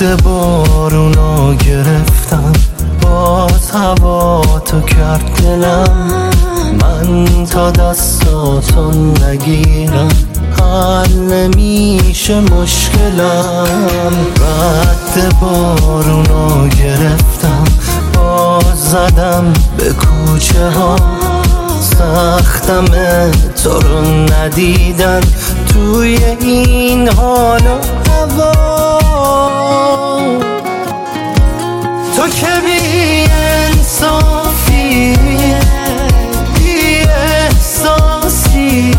بارونو گرفتم، باز هوا تو کرد دلم. من تا دستاتو نگیرم حل نمیشه مشکلم. رد بارونو گرفتم، باز زدم به کوچه ها. سختمه تو رو ندیدن توی این حال و هوا. تو که بی انصافی، بی احساسی،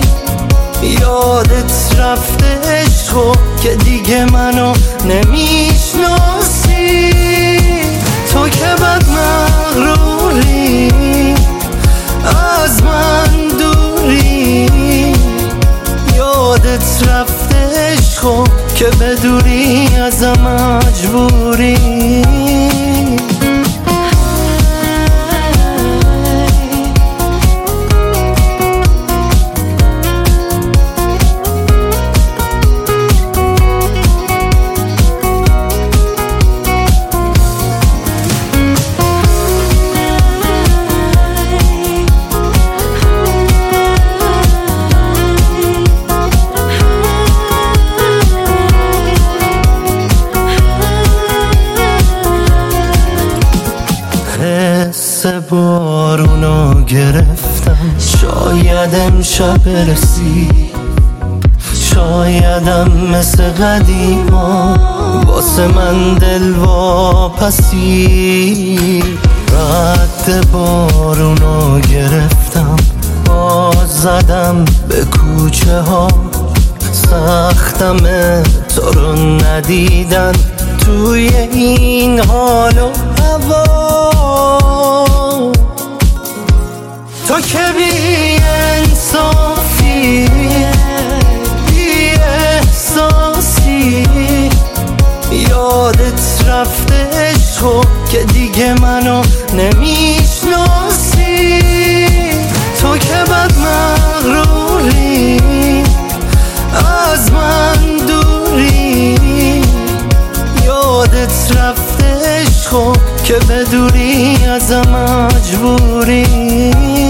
یادت رفته عشقو که دیگه منو نمیشناسی. تو که بد مغروری، از من دوری، یادت رفته عشقو که بدوری ازم مجبوری. حس بارونو گرفتم، شاید امشب برسی، شایدم مثل قدیما واسه من دل واپسی. رد بارونو گرفتم، باز زدم به کوچه ها. سختمه تو رو ندیدن توی این حال و هوا. تو که بی انصافی، بی احساسی، یادت رفته عشقو که دیگه منو نمیشناسی. تو که بد مغروری، از من دوری، یادت رفته عشقو که بدوری ازم مجبوری.